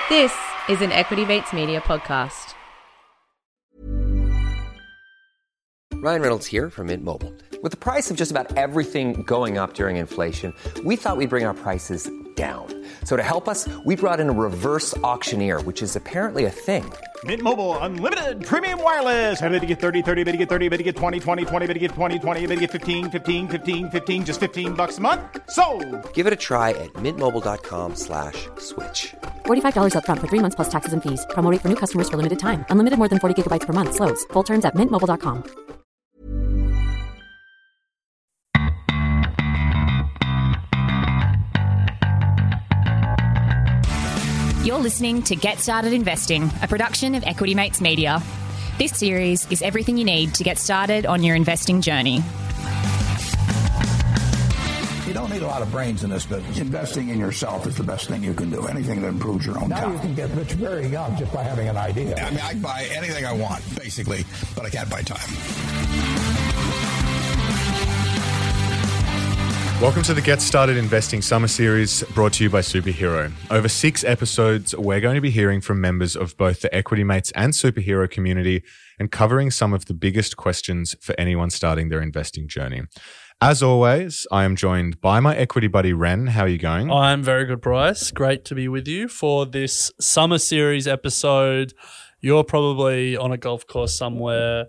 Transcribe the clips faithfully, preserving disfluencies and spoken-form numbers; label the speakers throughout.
Speaker 1: This is an Equity Mates Media podcast.
Speaker 2: Ryan Reynolds here from Mint Mobile. With the price of just about everything going up during inflation, we thought we'd bring our prices down. So to help us, we brought in a reverse auctioneer, which is apparently a thing.
Speaker 3: Mint Mobile Unlimited Premium Wireless. How to get thirty, thirty, how to get thirty, how to get twenty, twenty, twenty, how to get twenty, twenty, how to get fifteen, fifteen, fifteen, fifteen, just fifteen bucks a month? Sold!
Speaker 2: Give it a try at mintmobile.com slash switch.
Speaker 4: forty-five dollars up front for three months plus taxes and fees. Promo rate for new customers for limited time. Unlimited more than forty gigabytes per month. Slows full terms at mint mobile dot com.
Speaker 5: You're listening to Get Started Investing, a production of Equity Mates Media. This series is everything you need to get started on your investing journey.
Speaker 6: You don't need a lot of brains in this business. Investing in yourself is the best thing you can do. Anything that improves your own
Speaker 7: now
Speaker 6: time.
Speaker 7: You can get rich very young just by having an idea.
Speaker 6: I mean, I can buy anything I want, basically, but I can't buy time.
Speaker 8: Welcome to the Get Started Investing Summer Series brought to you by Superhero. Over six episodes, we're going to be hearing from members of both the Equity Mates and Superhero community and covering some of the biggest questions for anyone starting their investing journey. As always, I am joined by my equity buddy, Ren. How are you going?
Speaker 9: I'm very good, Bryce. Great to be with you for this Summer Series episode. You're probably on a golf course somewhere.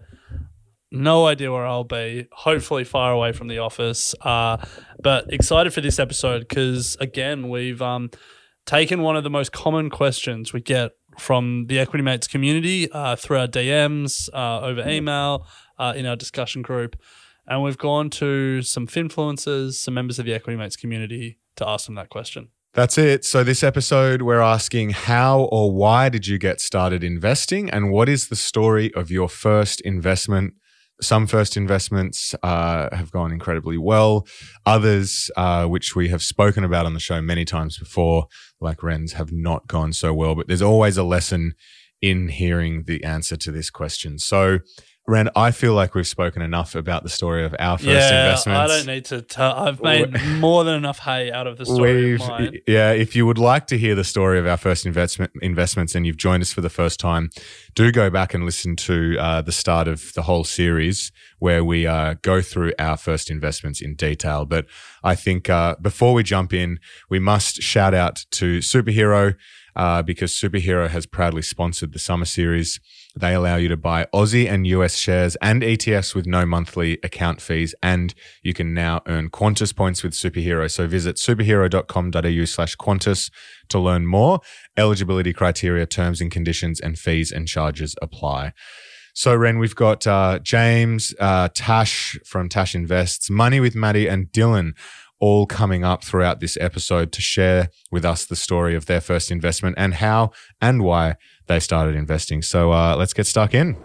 Speaker 9: No idea where I'll be, hopefully far away from the office, uh, but excited for this episode because, again, we've um, taken one of the most common questions we get from the Equity Mates community uh, through our D Ms, uh, over email, uh, in our discussion group, and we've gone to some finfluencers, some members of the Equity Mates community to ask them that question.
Speaker 8: That's it. So this episode, we're asking how or why did you get started investing and what is the story of your first investment? Some first investments uh, have gone incredibly well. Others, uh, which we have spoken about on the show many times before, like Ren's, have not gone so well. But there's always a lesson in hearing the answer to this question. So, Ren, I feel like we've spoken enough about the story of our first
Speaker 9: yeah,
Speaker 8: investments.
Speaker 9: I don't need to tell. I've made more than enough hay out of the story of mine.
Speaker 8: Yeah, if you would like to hear the story of our first investment investments and you've joined us for the first time, do go back and listen to uh, the start of the whole series where we uh, go through our first investments in detail. But I think uh, before we jump in, we must shout out to Superhero uh, because Superhero has proudly sponsored the summer series. They allow you to buy Aussie and U S shares and E T Fs with no monthly account fees, and you can now earn Qantas points with Superhero. So visit superhero.com.au slash Qantas to learn more. Eligibility criteria, terms and conditions, and fees and charges apply. So, Ren, we've got uh, James, uh, Tash from Tash Invests, Money with Maddie, and Dylan all coming up throughout this episode to share with us the story of their first investment and how and why they started investing. So uh, let's get stuck in.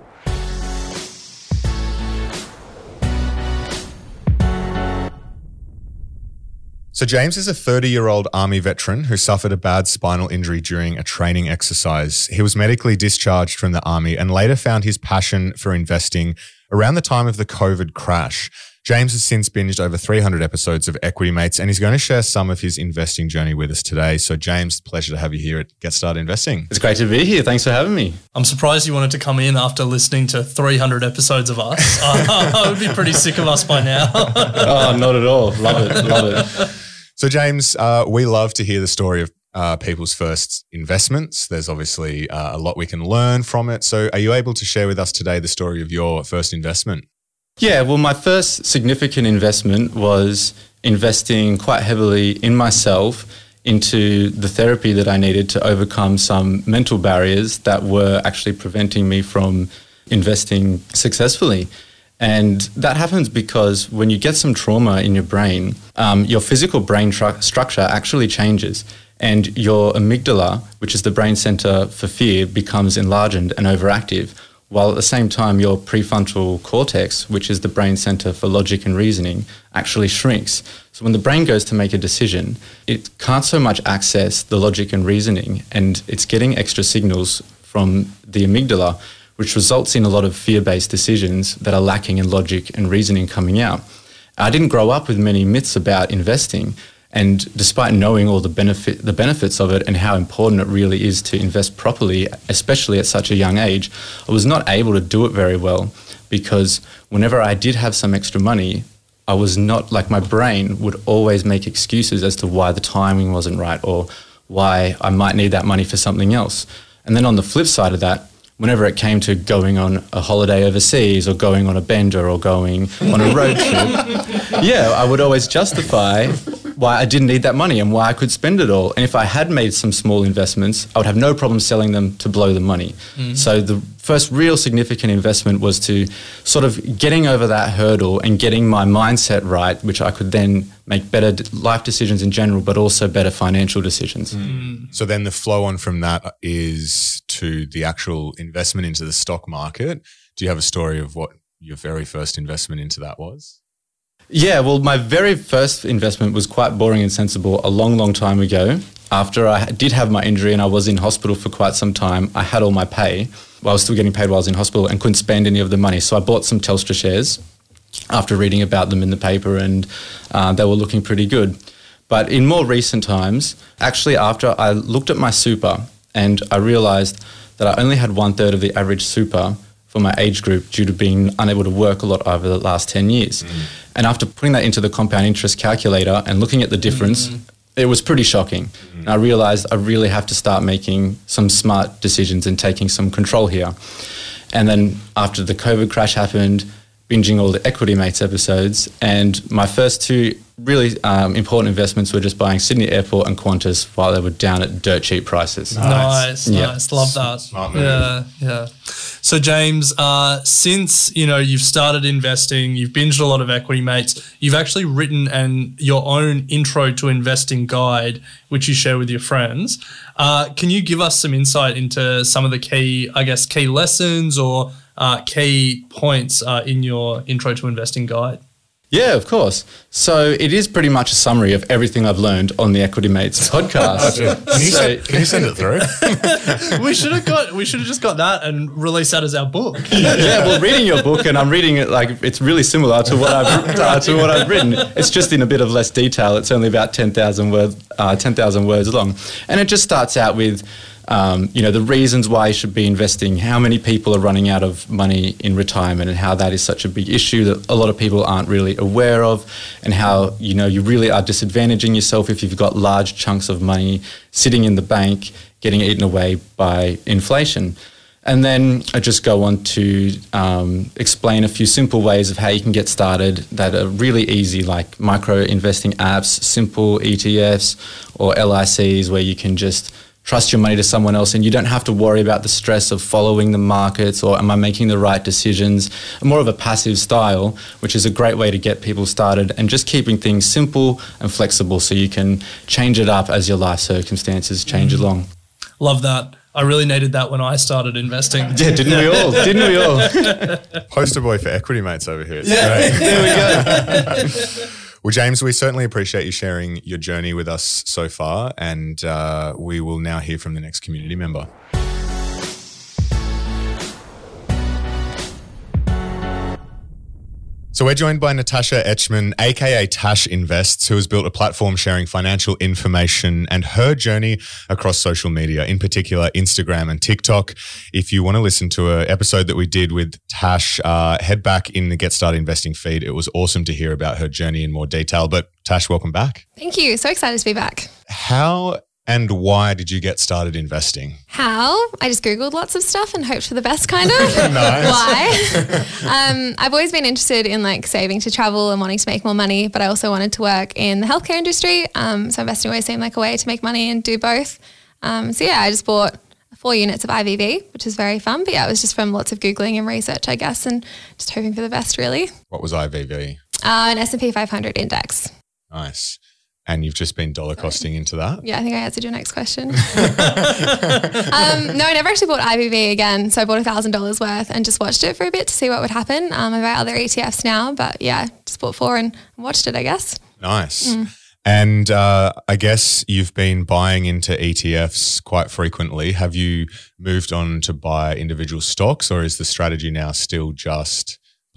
Speaker 8: So James is a thirty-year-old Army veteran who suffered a bad spinal injury during a training exercise. He was medically discharged from the Army and later found his passion for investing around the time of the COVID crash. James has since binged over three hundred episodes of Equity Mates and he's going to share some of his investing journey with us today. So James, pleasure to have you here at Get Started Investing.
Speaker 10: It's great to be here. Thanks for having me.
Speaker 9: I'm surprised you wanted to come in after listening to three hundred episodes of us. uh, I would be pretty sick of us by now.
Speaker 10: Oh, not at all. Love it. Love it.
Speaker 8: So James, uh, we love to hear the story of uh, people's first investments. There's obviously uh, a lot we can learn from it. So are you able to share with us today the story of your first investment?
Speaker 10: Yeah, well, my first significant investment was investing quite heavily in myself into the therapy that I needed to overcome some mental barriers that were actually preventing me from investing successfully. And that happens because when you get some trauma in your brain, um, your physical brain tru- structure actually changes. And your amygdala, which is the brain center for fear, becomes enlarged and overactive, while at the same time your prefrontal cortex, which is the brain center for logic and reasoning, actually shrinks. So when the brain goes to make a decision, it can't so much access the logic and reasoning, and it's getting extra signals from the amygdala, which results in a lot of fear-based decisions that are lacking in logic and reasoning coming out. I didn't grow up with many myths about investing, And despite knowing all the benefit, the benefits of it and how important it really is to invest properly, especially at such a young age, I was not able to do it very well because whenever I did have some extra money, I was not, like my brain would always make excuses as to why the timing wasn't right or why I might need that money for something else. And then on the flip side of that, whenever it came to going on a holiday overseas or going on a bender or going on a road trip, yeah, I would always justify why I didn't need that money and why I could spend it all. And if I had made some small investments, I would have no problem selling them to blow the money. Mm. So the first real significant investment was to sort of getting over that hurdle and getting my mindset right, which I could then make better life decisions in general, but also better financial decisions.
Speaker 8: Mm. So then the flow on from that is to the actual investment into the stock market. Do you have a story of what your very first investment into that was?
Speaker 10: Yeah, well, my very first investment was quite boring and sensible a long, long time ago. After I did have my injury and I was in hospital for quite some time, I had all my pay. Well, I was still getting paid while I was in hospital and couldn't spend any of the money. So I bought some Telstra shares after reading about them in the paper, and uh, they were looking pretty good. But in more recent times, actually after I looked at my super and I realised that I only had one third of the average super for my age group due to being unable to work a lot over the last ten years. Mm. And after putting that into the compound interest calculator and looking at the difference, mm. it was pretty shocking. Mm. And I realised I really have to start making some smart decisions and taking some control here. And then after the COVID crash happened, binging all the Equity Mates episodes, and my first two really um, important investments were just buying Sydney Airport and Qantas while they were down at dirt cheap prices.
Speaker 9: Nice, nice,
Speaker 10: yeah.
Speaker 9: nice. Love that. Yeah, yeah. So James, uh, since you know you've started investing, you've binged a lot of Equity Mates, you've actually written an your own intro to investing guide, which you share with your friends. Uh, can you give us some insight into some of the key, I guess, key lessons or uh, key points uh, in your intro to investing guide?
Speaker 10: Yeah, of course. So it is pretty much a summary of everything I've learned on the Equity Mates podcast.
Speaker 8: can, you send, can you send it through?
Speaker 9: we should have got. We should have just got that and released that as our book.
Speaker 10: Yeah, well, reading your book, and I'm reading it like it's really similar to what I've uh, to what I've written. It's just in a bit of less detail. It's only about ten thousand words, uh, ten thousand words long, and it just starts out with. Um, you know, the reasons why you should be investing, how many people are running out of money in retirement and how that is such a big issue that a lot of people aren't really aware of, and how, you know, you really are disadvantaging yourself if you've got large chunks of money sitting in the bank getting eaten away by inflation. And then I just go on to um, explain a few simple ways of how you can get started that are really easy, like micro investing apps, simple E T Fs or L I Cs where you can just trust your money to someone else and you don't have to worry about the stress of following the markets or am I making the right decisions. More of a passive style, which is a great way to get people started, and just keeping things simple and flexible so you can change it up as your life circumstances change mm. along.
Speaker 9: Love that. I really needed that when I started investing.
Speaker 10: Yeah, didn't we all? Didn't we all?
Speaker 8: Poster boy for Equity Mates over here. It's
Speaker 9: yeah,
Speaker 8: great.
Speaker 9: There we go.
Speaker 8: Well, James, we certainly appreciate you sharing your journey with us so far, and uh, we will now hear from the next community member. So we're joined by Natasha Etchman, aka Tash Invests, who has built a platform sharing financial information and her journey across social media, in particular Instagram and TikTok. If you want to listen to an episode that we did with Tash, uh, head back in the Get Started Investing feed. It was awesome to hear about her journey in more detail. But Tash, welcome back.
Speaker 11: Thank you. So excited to be back.
Speaker 8: How and why did you get started investing?
Speaker 11: How? I just Googled lots of stuff and hoped for the best, kind of.
Speaker 8: Nice.
Speaker 11: Why? um, I've always been interested in like saving to travel and wanting to make more money, but I also wanted to work in the healthcare industry. Um, so investing always seemed like a way to make money and do both. Um, so yeah, I just bought four units of I V V, which was very fun. But yeah, it was just from lots of Googling and research, I guess, and just hoping for the best, really.
Speaker 8: What was I V V?
Speaker 11: Uh, an S and P five hundred index.
Speaker 8: Nice. And you've just been dollar costing into that?
Speaker 11: Yeah, I think I answered your next question. um, no, I never actually bought I V V again. So I bought one thousand dollars worth and just watched it for a bit to see what would happen. Um, I buy other E T Fs now, but yeah, just bought four and watched it, I guess.
Speaker 8: Nice.
Speaker 11: Mm.
Speaker 8: And uh, I guess you've been buying into E T Fs quite frequently. Have you moved on to buy individual stocks, or is the strategy now still just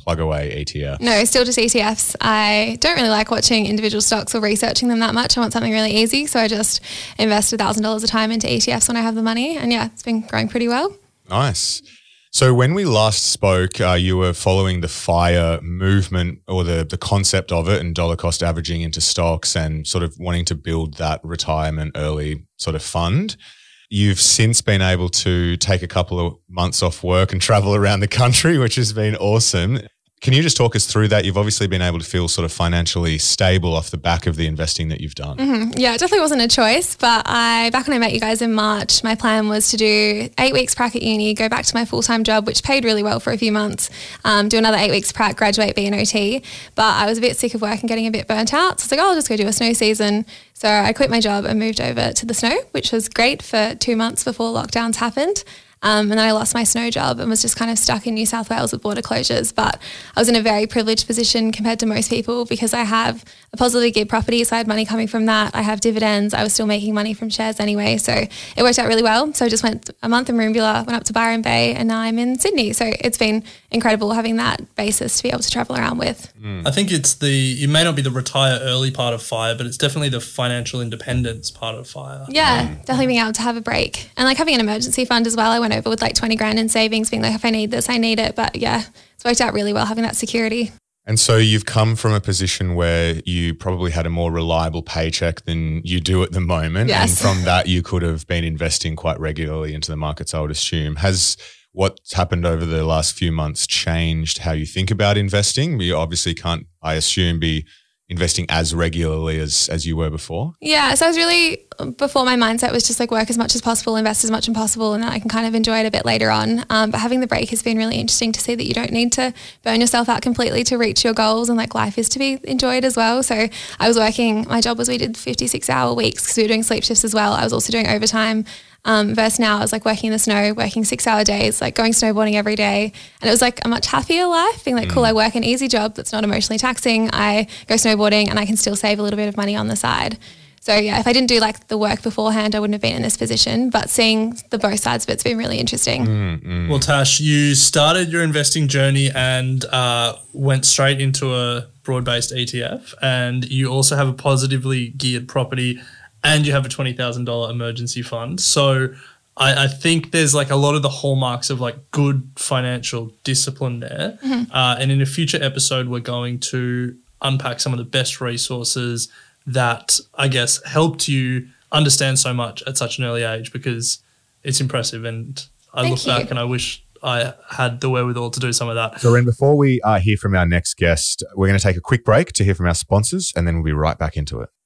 Speaker 8: plug away E T F?
Speaker 11: No, still just E T Fs. I don't really like watching individual stocks or researching them that much. I want something really easy. So I just invest one thousand dollars a time into E T Fs when I have the money. And yeah, it's been growing pretty well.
Speaker 8: Nice. So when we last spoke, uh, you were following the FIRE movement or the, the concept of it and dollar cost averaging into stocks and sort of wanting to build that retirement early sort of fund. You've since been able to take a couple of months off work and travel around the country, which has been awesome. Can you just talk us through that? You've obviously been able to feel sort of financially stable off the back of the investing that you've done.
Speaker 11: Mm-hmm. Yeah, it definitely wasn't a choice, but I back when I met you guys in March, my plan was to do eight weeks prac at uni, go back to my full-time job, which paid really well for a few months, um, do another eight weeks prac, graduate, be an O T. But I was a bit sick of work and getting a bit burnt out. So I was like, oh, I'll just go do a snow season. So I quit my job and moved over to the snow, which was great for two months before lockdowns happened. Um, and then I lost my snow job and was just kind of stuck in New South Wales with border closures. But I was in a very privileged position compared to most people because I have a positively geared property, so I had money coming from that. I have dividends. I was still making money from shares anyway. So it worked out really well. So I just went a month in Merimbula, went up to Byron Bay, and now I'm in Sydney. So it's been incredible having that basis to be able to travel around with.
Speaker 9: Mm. I think it's the, it may not be the retire early part of FIRE, but it's definitely the financial independence part of FIRE.
Speaker 11: Yeah, mm. definitely being able to have a break. And like having an emergency fund as well. I went over with like twenty grand in savings, being like, if I need this, I need it. But yeah, it's worked out really well having that security.
Speaker 8: And so you've come from a position where you probably had a more reliable paycheck than you do at the moment.
Speaker 11: Yes.
Speaker 8: And from that, you could have been investing quite regularly into the markets, I would assume. Has what's happened over the last few months changed how you think about investing? You obviously can't, I assume, be investing as regularly as as you were before?
Speaker 11: Yeah, so I was really, before my mindset was just like work as much as possible, invest as much as possible, and then I can kind of enjoy it a bit later on. Um, but having the break has been really interesting to see that you don't need to burn yourself out completely to reach your goals, and like life is to be enjoyed as well. So I was working, my job was we did fifty-six hour weeks because we were doing sleep shifts as well. I was also doing overtime. Um, versus now I was like working in the snow, working six hour days, like going snowboarding every day. And it was like a much happier life, being like, mm. cool, I work an easy job that's not emotionally taxing. I go snowboarding and I can still save a little bit of money on the side. So yeah, if I didn't do like the work beforehand, I wouldn't have been in this position. But seeing the both sides of it's been really interesting.
Speaker 8: Mm, mm.
Speaker 9: Well, Tash, you started your investing journey and uh, went straight into a broad-based E T F, and you also have a positively geared property, and you have a twenty thousand dollars emergency fund. So I, I think there's like a lot of the hallmarks of like good financial discipline there.
Speaker 11: Mm-hmm.
Speaker 9: Uh, and in a future episode, we're going to unpack some of the best resources that I guess helped you understand so much at such an early age, because it's impressive. And I
Speaker 11: Thank
Speaker 9: look
Speaker 11: you.
Speaker 9: back and I wish I had the wherewithal to do some of that.
Speaker 8: So, Ren, before we uh, hear from our next guest, we're going to take a quick break to hear from our sponsors, and then we'll be right back into it.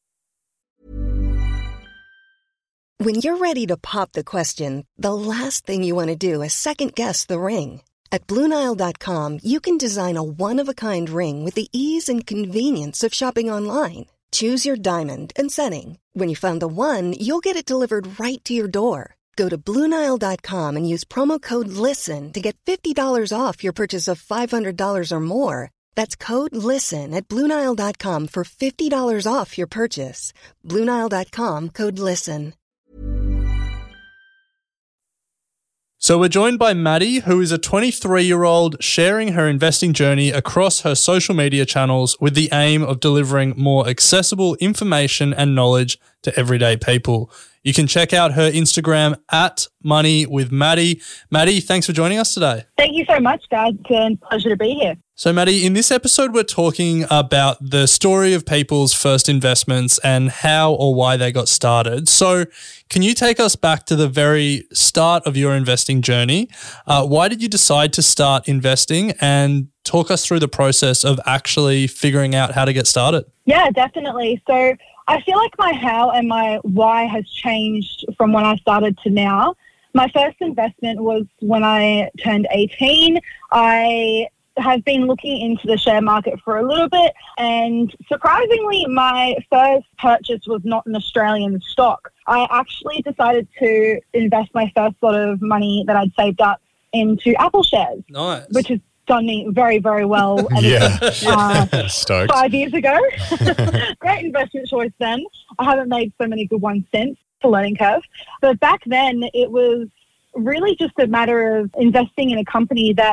Speaker 12: When you're ready to pop the question, the last thing you want to do is second-guess the ring. At Blue Nile dot com, you can design a one-of-a-kind ring with the ease and convenience of shopping online. Choose your diamond and setting. When you find the one, you'll get it delivered right to your door. Go to Blue Nile dot com and use promo code LISTEN to get fifty dollars off your purchase of five hundred dollars or more. That's code LISTEN at Blue Nile dot com for fifty dollars off your purchase. Blue Nile dot com, code LISTEN.
Speaker 9: So we're joined by Maddie, who is a twenty-three-year-old sharing her investing journey across her social media channels with the aim of delivering more accessible information and knowledge to everyday people. You can check out her Instagram at Money with Maddie. Maddie, thanks for joining us today.
Speaker 13: Thank you so much, guys. It's a pleasure to be here.
Speaker 9: So, Maddie, in this episode, we're talking about the story of people's first investments and how or why they got started. So, can you take us back to the very start of your investing journey? Uh, why did you decide to start investing, and talk us through the process of actually figuring out how to get started?
Speaker 13: Yeah, definitely. So, I feel like my how and my why has changed from when I started to now. My first investment was when I turned eighteen. I have been looking into the share market for a little bit, and surprisingly, my first purchase was not an Australian stock. I actually decided to invest my first lot of money that I'd saved up into Apple shares.
Speaker 9: Nice.
Speaker 13: Which has done me very, very well.
Speaker 8: Yeah.
Speaker 13: Uh,
Speaker 8: Stoked.
Speaker 13: Five years ago. Great investment choice then. I haven't made so many good ones since. It's a learning curve. But back then, it was really just a matter of investing in a company that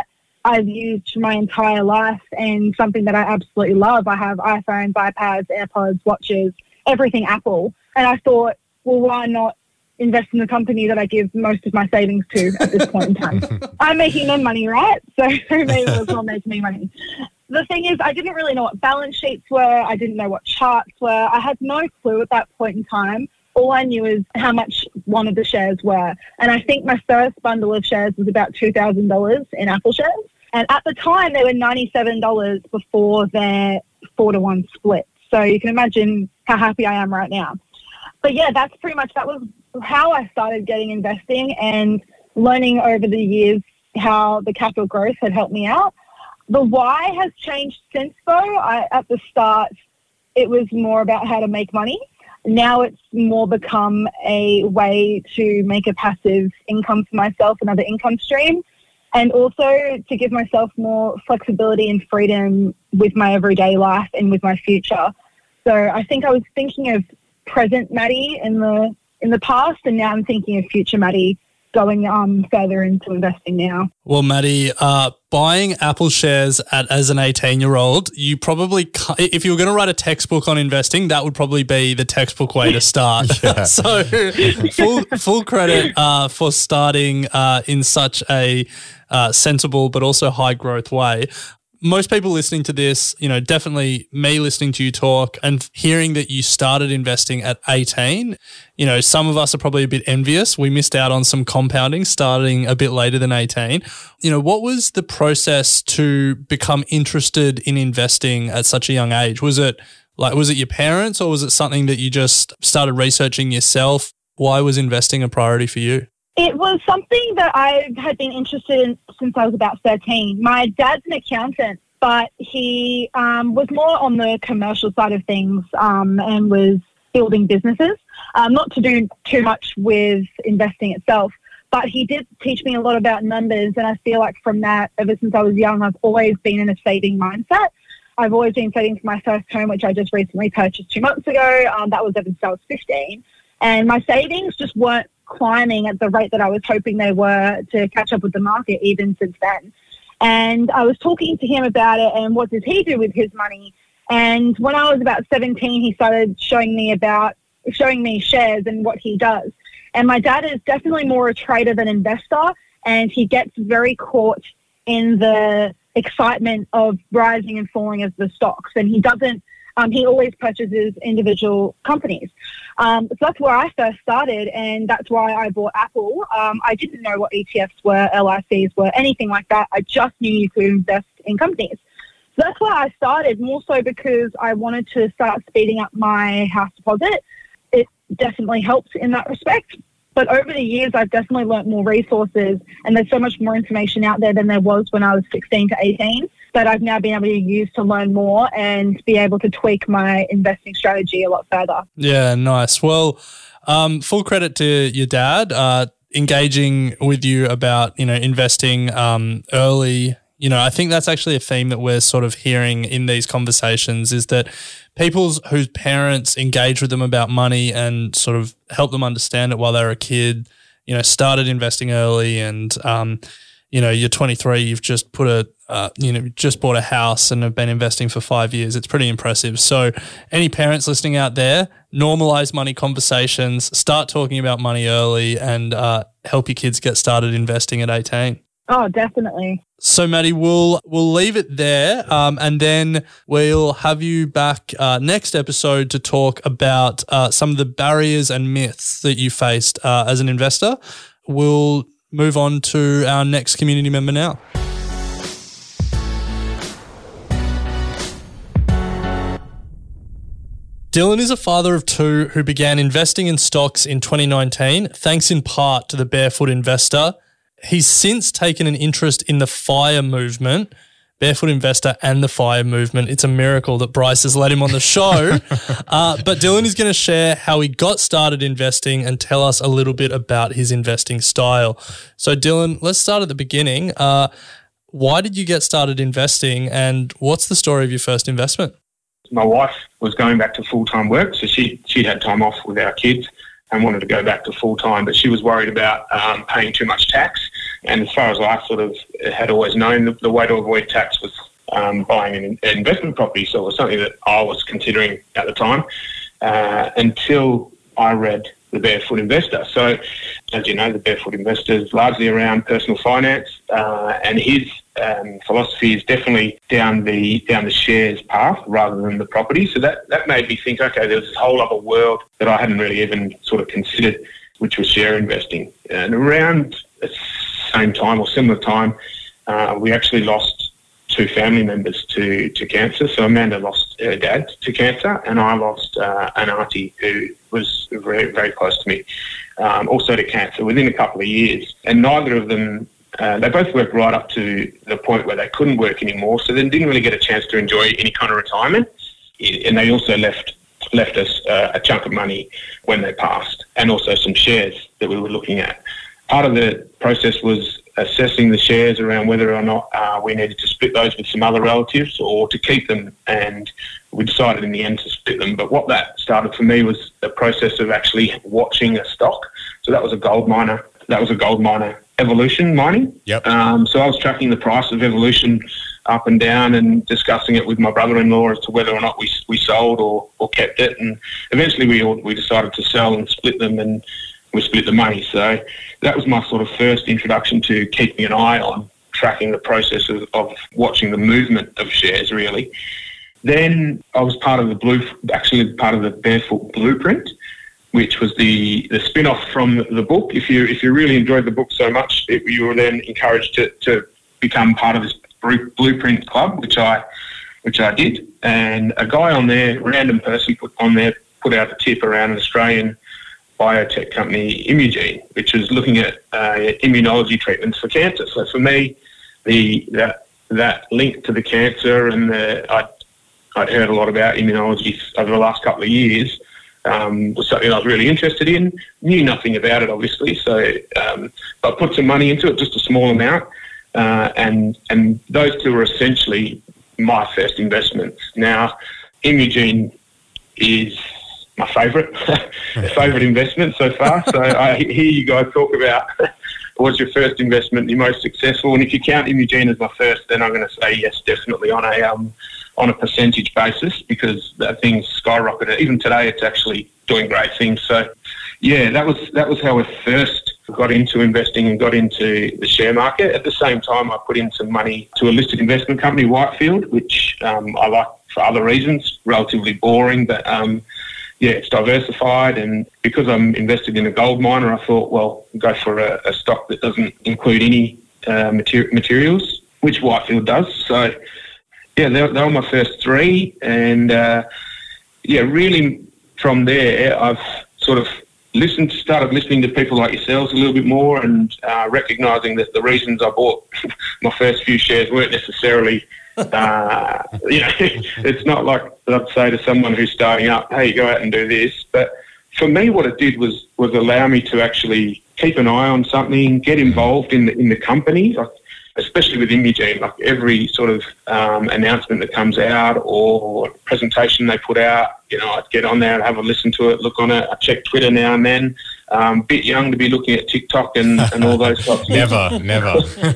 Speaker 13: I've used my entire life and something that I absolutely love. I have iPhones, iPads, AirPods, watches, everything Apple. And I thought, well, why not invest in the company that I give most of my savings to at this point in time? I'm making them money, right? So they may as well make me money. The thing is, I didn't really know what balance sheets were. I didn't know what charts were. I had no clue at that point in time. All I knew is how much one of the shares were. And I think my first bundle of shares was about two thousand dollars in Apple shares. And at the time, they were ninety-seven dollars before their four to one split. So you can imagine how happy I am right now. But yeah, that's pretty much, that was how I started getting investing and learning over the years how the capital growth had helped me out. The why has changed since though. I, at the start, it was more about how to make money. Now it's more become a way to make a passive income for myself, another income stream. And also to give myself more flexibility and freedom with my everyday life and with my future. So I think I was thinking of present Maddie in the in the past, and now I'm thinking of future Maddie going um, further into investing now.
Speaker 9: Well, Maddie, uh, buying Apple shares at, as an eighteen-year-old, you probably, if you were going to write a textbook on investing, that would probably be the textbook way to start. So full full credit uh, for starting uh, in such a uh, sensible but also high-growth way. Most people listening to this, you know, definitely me listening to you talk and hearing that you started investing at eighteen, you know, some of us are probably a bit envious. We missed out on some compounding starting a bit later than eighteen. You know, what was the process to become interested in investing at such a young age? Was it like, was it your parents, or was it something that you just started researching yourself? Why was investing a priority for you?
Speaker 13: It was something that I had been interested in since I was about thirteen. My dad's an accountant, but he um, was more on the commercial side of things um, and was building businesses, um, not to do too much with investing itself. But he did teach me a lot about numbers, and I feel like from that, ever since I was young, I've always been in a saving mindset. I've always been saving for my first home, which I just recently purchased two months ago. Um, that was ever since I was fifteen. And my savings just weren't climbing at the rate that I was hoping they were to catch up with the market even since then. And I was talking to him about it and what does he do with his money. And when I was about seventeen, he started showing me about showing me shares and what he does. And my dad is definitely more a trader than investor, and he gets very caught in the excitement of rising and falling of the stocks. And he doesn't Um, he always purchases individual companies. Um, so that's where I first started, and that's why I bought Apple. Um, I didn't know what E T Fs were, L I Cs were, anything like that. I just knew you could invest in companies. So that's where I started, more so because I wanted to start speeding up my house deposit. It definitely helped in that respect. But over the years, I've definitely learnt more resources, and there's so much more information out there than there was when I was sixteen to eighteen. That I've now been able to use to learn more and be able to tweak my investing strategy a lot further.
Speaker 9: Yeah, nice. Well, um, full credit to your dad, uh, engaging with you about, you know, investing um, early. You know, I think that's actually a theme that we're sort of hearing in these conversations, is that people's whose parents engage with them about money and sort of help them understand it while they were a kid, you know, started investing early, and, um, you know, you're twenty-three, you've just put a, uh, you know, just bought a house and have been investing for five years. It's pretty impressive. So any parents listening out there, normalize money conversations, start talking about money early, and uh, help your kids get started investing at eighteen.
Speaker 13: Oh, definitely.
Speaker 9: So, Maddie, we'll we'll leave it there, um, and then we'll have you back uh, next episode to talk about uh, some of the barriers and myths that you faced uh, as an investor. We'll move on to our next community member now. Dylan is a father of two who began investing in stocks in twenty nineteen, thanks in part to the Barefoot Investor. He's since taken an interest in the FIRE movement, Barefoot Investor and the FIRE movement. It's a miracle that Bryce has let him on the show. uh, but Dylan is going to share how he got started investing and tell us a little bit about his investing style. So Dylan, let's start at the beginning. Uh, why did you get started investing, and what's the story of your first investment?
Speaker 14: My wife was going back to full-time work, so she, she'd had time off with our kids and wanted to go back to full-time, but she was worried about um, paying too much tax. And as far as I sort of had always known, the, the way to avoid tax was um, buying an, an investment property. So it was something that I was considering at the time uh, until I read The Barefoot Investor. So, as you know, The Barefoot Investor is largely around personal finance, uh, and his um, philosophy is definitely down the down the shares path rather than the property. So that, that made me think, okay, there's this whole other world that I hadn't really even sort of considered, which was share investing. And around the same time or similar time, uh, we actually lost two family members to, to cancer. So Amanda lost her dad to cancer, and I lost uh, an auntie who was very, very close to me, um, also to cancer within a couple of years. And neither of them, uh, they both worked right up to the point where they couldn't work anymore, so they didn't really get a chance to enjoy any kind of retirement. And they also left left us uh, a chunk of money when they passed, and also some shares that we were looking at. Part of the process was assessing the shares around whether or not uh, we needed to split those with some other relatives or to keep them, and we decided in the end to split them. But what that started for me was the process of actually watching a stock. So that was a gold miner. That was a gold miner, Evolution Mining.
Speaker 8: Yep.
Speaker 14: Um, so I was tracking the price of Evolution up and down and discussing it with my brother-in-law as to whether or not we we sold or, or kept it. And eventually we all, we decided to sell and split them, and we split the money. So that was my sort of first introduction to keeping an eye on tracking the process of, of watching the movement of shares, really. Then I was part of the blue, actually part of the Barefoot Blueprint, which was the, the spin-off from the book. If you if you really enjoyed the book so much, it, you were then encouraged to, to become part of this Blueprint Club, which I which I did. And a guy on there, random person put on there, put out a tip around an Australian biotech company, Imugene, which was looking at uh, immunology treatments for cancer. So for me, the that that link to the cancer, and the, I'd, I'd heard a lot about immunology over the last couple of years, um, was something I was really interested in. Knew nothing about it, obviously, so um, I put some money into it, just a small amount, uh, and and those two were essentially my first investments. Now, Imugene is my favourite, favourite investment so far. So I hear you guys talk about what's your first investment, your most successful, and if you count Imugene as my first, then I'm going to say yes, definitely on a um, on a percentage basis, because that thing's skyrocketed. Even today, it's actually doing great things. So yeah, that was that was how I first got into investing and got into the share market. At the same time, I put in some money to a listed investment company, Whitefield, which um, I like for other reasons, relatively boring, but um, yeah, it's diversified, and because I'm invested in a gold miner, I thought, well, go for a, a stock that doesn't include any uh, mater- materials, which Whitefield does. So, yeah, they, they were my first three, and uh, yeah, really from there, I've sort of listened, started listening to people like yourselves a little bit more, and uh, recognising that the reasons I bought my first few shares weren't necessarily. uh, you know, it's not like I'd say to someone who's starting up, hey, go out and do this. But for me, what it did was was allow me to actually keep an eye on something, get involved in the, in the company, like, especially with Imugene. Like every sort of um, announcement that comes out or presentation they put out, you know, I'd get on there and have a listen to it, look on it. I check Twitter now and then. Um, a bit young to be looking at TikTok and, and all those types of
Speaker 8: Never, never.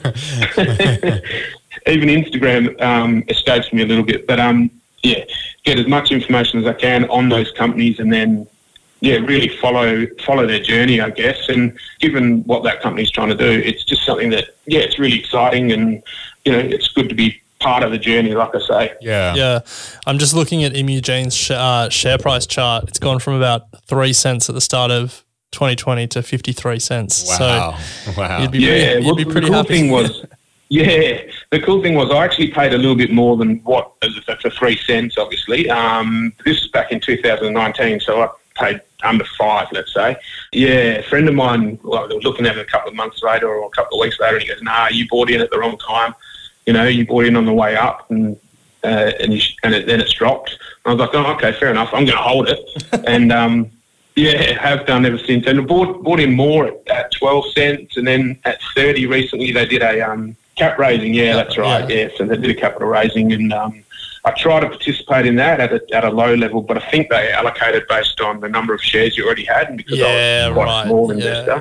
Speaker 14: Even Instagram um, escapes me a little bit, but um, yeah, get as much information as I can on those companies, and then yeah, really follow follow their journey, I guess. And given what that company's trying to do, it's just something that yeah, it's really exciting, and you know, it's good to be part of the journey, like I say.
Speaker 8: Yeah,
Speaker 9: yeah. I'm just looking at Imugene's sh- uh, share price chart. It's gone from about three cents at the start of twenty twenty to fifty-three cents.
Speaker 8: Wow,
Speaker 9: so
Speaker 8: wow.
Speaker 9: You'd be
Speaker 14: yeah,
Speaker 9: pretty,
Speaker 14: well,
Speaker 9: you'd be pretty
Speaker 14: the cool
Speaker 9: happy.
Speaker 14: thing was. Yeah, the cool thing was I actually paid a little bit more than what for three cents. Obviously, um, this is back in two thousand nineteen, so I paid under five, let's say. Yeah, a friend of mine, well, they were looking at it a couple of months later or a couple of weeks later, and he goes, "Nah, you bought in at the wrong time. You know, you bought in on the way up, and uh, and you sh- and it, then it's dropped." And I was like, "Oh, okay, fair enough. I'm going to hold it." and um, yeah, have done ever since. And I bought bought in more at, at twelve cents, and then at thirty recently they did a um. Cap raising, yeah, that's right. Yeah, so they did a capital raising, and um, I try to participate in that at a, at a low level, but I think they allocated based on the number of shares you already had, and because
Speaker 9: yeah,
Speaker 14: I was quite
Speaker 9: right.
Speaker 14: a small
Speaker 9: yeah,
Speaker 14: investor.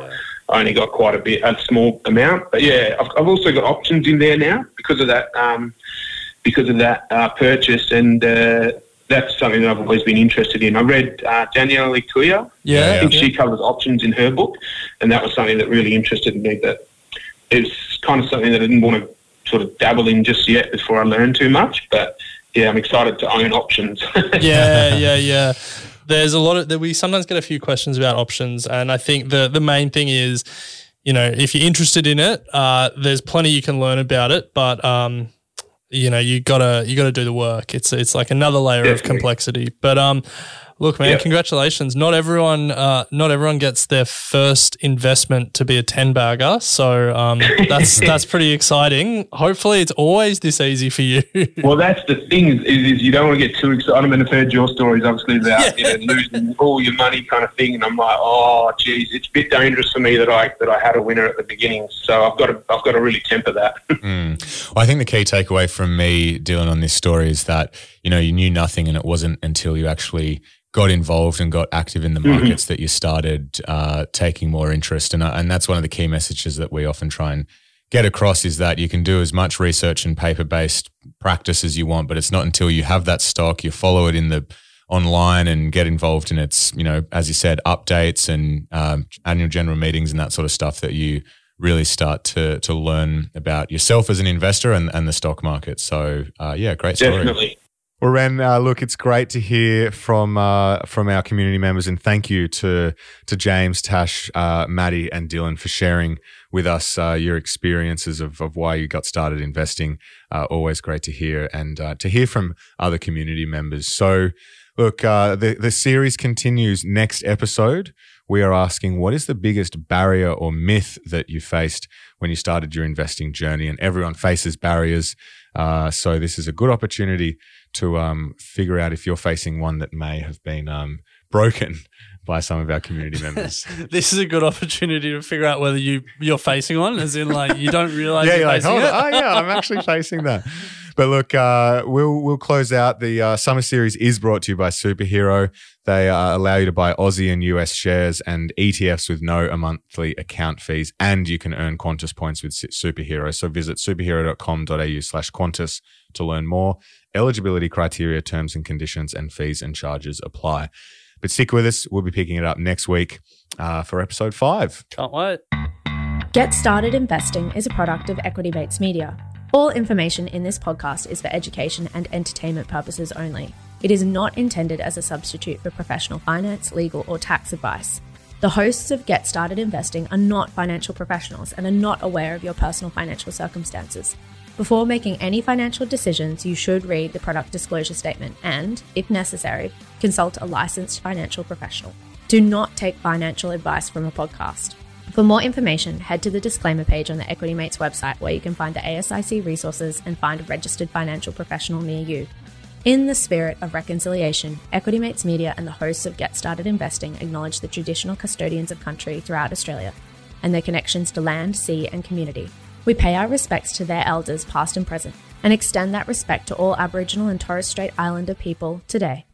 Speaker 14: I only got quite a bit, a small amount. But yeah, I've, I've also got options in there now because of that, um, because of that uh, purchase, and uh, that's something that I've always been interested in. I read uh, Danielle Lecuyer.
Speaker 9: Yeah,
Speaker 14: I think
Speaker 9: yeah.
Speaker 14: she covers options in her book, and that was something that really interested me. But it's kind of something that I didn't want to sort of dabble in just yet before I learned too much. But yeah, I'm excited to own options.
Speaker 9: yeah, yeah, yeah. There's a lot of that. We sometimes get a few questions about options, and I think the the main thing is, you know, if you're interested in it, uh, there's plenty you can learn about it, but um, you know, you gotta you gotta do the work. It's it's like another layer Definitely. of complexity. But um, look, man, yep. congratulations. Not everyone uh, not everyone gets their first investment to be a ten bagger, so um, that's that's pretty exciting. Hopefully, it's always this easy for you.
Speaker 14: Well, that's the thing is, is you don't want to get too excited. I mean, I've heard your stories, obviously, about yeah. you know, losing all your money kind of thing, and I'm like, oh, geez, it's a bit dangerous for me that I that I had a winner at the beginning. So I've got to I've got to really temper that.
Speaker 8: mm. Well, I think the key takeaway from me, Dylan, on this story is that you know you knew nothing, and it wasn't until you actually got involved and got active in the markets mm-hmm. that you started uh, taking more interest. And, uh, and that's one of the key messages that we often try and get across is that you can do as much research and paper-based practice as you want, but it's not until you have that stock, you follow it in the online and get involved in its, you know, as you said, updates and um, annual general meetings and that sort of stuff that you really start to to learn about yourself as an investor and, and the stock market. So, uh, yeah, great story.
Speaker 14: Definitely.
Speaker 8: Well, Ren, uh, look, it's great to hear from uh, from our community members, and thank you to to James, Tash, uh, Maddie, and Dylan for sharing with us uh, your experiences of, of why you got started investing. Uh, always great to hear, and uh, to hear from other community members. So, look, uh, the the series continues. Next episode, we are asking, what is the biggest barrier or myth that you faced when you started your investing journey? And everyone faces barriers, uh, so this is a good opportunity to um, figure out if you're facing one that may have been um, broken by some of our community members.
Speaker 9: This is a good opportunity to figure out whether you, you're facing one, as in like you don't realize
Speaker 8: yeah,
Speaker 9: you're,
Speaker 8: you're
Speaker 9: facing
Speaker 8: like,
Speaker 9: it.
Speaker 8: Oh, yeah, I'm actually facing that. But look, uh, we'll we'll close out. The uh, summer series is brought to you by Superhero. They uh, allow you to buy Aussie and U S shares and E T Fs with no monthly account fees, and you can earn Qantas points with Superhero. So visit superhero.com.au slash Qantas to learn more. Eligibility criteria, terms and conditions, and fees and charges apply. But stick with us. We'll be picking it up next week uh, for episode five.
Speaker 9: Can't wait.
Speaker 1: Get Started Investing is a product of Equity Mates Media. All information in this podcast is for education and entertainment purposes only. It is not intended as a substitute for professional finance, legal, or tax advice. The hosts of Get Started Investing are not financial professionals and are not aware of your personal financial circumstances. Before making any financial decisions, you should read the product disclosure statement and, if necessary, consult a licensed financial professional. Do not take financial advice from a podcast. For more information, head to the disclaimer page on the Equity Mates website, where you can find the A S I C resources and find a registered financial professional near you. In the spirit of reconciliation, Equity Mates Media and the hosts of Get Started Investing acknowledge the traditional custodians of country throughout Australia and their connections to land, sea, and community. We pay our respects to their elders, past and present, and extend that respect to all Aboriginal and Torres Strait Islander people today.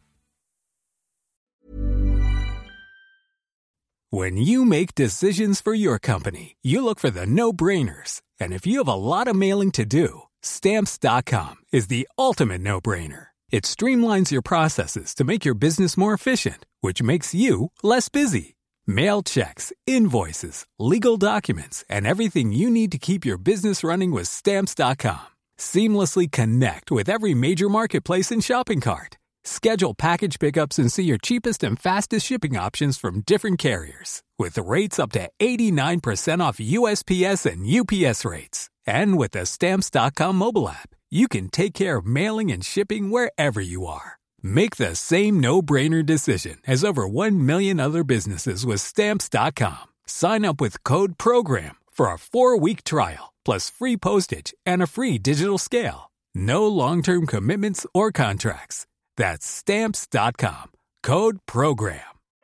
Speaker 15: When you make decisions for your company, you look for the no-brainers. And if you have a lot of mailing to do, Stamps dot com is the ultimate no-brainer. It streamlines your processes to make your business more efficient, which makes you less busy. Mail checks, invoices, legal documents, and everything you need to keep your business running with Stamps dot com. Seamlessly connect with every major marketplace and shopping cart. Schedule package pickups and see your cheapest and fastest shipping options from different carriers, with rates up to eighty-nine percent off U S P S and U P S rates. And with the Stamps dot com mobile app, you can take care of mailing and shipping wherever you are. Make the same no-brainer decision as over one million other businesses with Stamps dot com. Sign up with code PROGRAM for a four-week trial, plus free postage and a free digital scale. No long-term commitments or contracts. That's Stamps dot com. Code PROGRAM.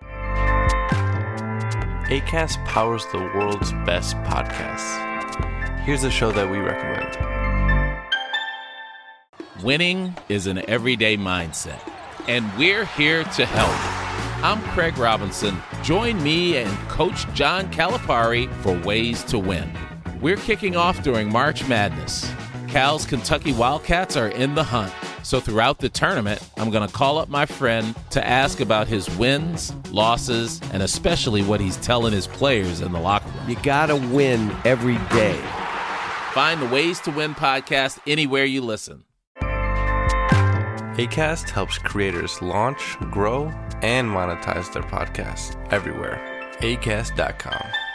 Speaker 16: Acast powers the world's best podcasts. Here's a show that we recommend.
Speaker 17: Winning is an everyday mindset, and we're here to help. I'm Craig Robinson, Join me and Coach John Calipari for Ways to Win. We're kicking off during March Madness. Cal's Kentucky Wildcats are in the hunt. So throughout the tournament, I'm going to call up my friend to ask about his wins, losses, and especially what he's telling his players in the locker room.
Speaker 18: You got to win every day.
Speaker 17: Find the Ways to Win podcast anywhere you listen.
Speaker 16: Acast helps creators launch, grow, and monetize their podcasts everywhere. acast dot com.